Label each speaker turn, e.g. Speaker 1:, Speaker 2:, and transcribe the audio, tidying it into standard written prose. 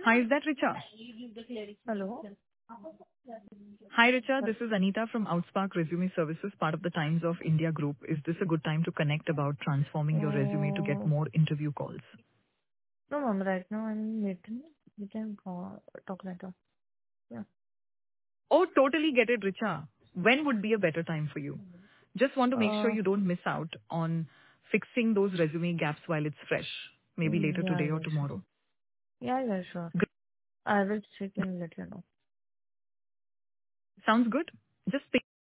Speaker 1: Hi, is that Richa?
Speaker 2: Hello.
Speaker 1: Hi, Richa. This is Anita from Outspark Resume Services, part of the Times of India group. Is this a good time to connect about transforming your resume to get
Speaker 2: Oh,
Speaker 1: more interview calls?
Speaker 2: no, ma'am. Right now I'm in meeting. We can talk later. Yeah.
Speaker 1: Oh, totally get it, Richa. When would be a better time for you? Just want to make sure
Speaker 2: Uh,
Speaker 1: you don't miss out on fixing those resume gaps while it's fresh, maybe later
Speaker 2: yeah,
Speaker 1: today or
Speaker 2: yeah, sure.
Speaker 1: tomorrow.
Speaker 2: Yeah, yeah, sure.
Speaker 1: Good.
Speaker 2: I will check and let you know.
Speaker 1: Sounds good? Just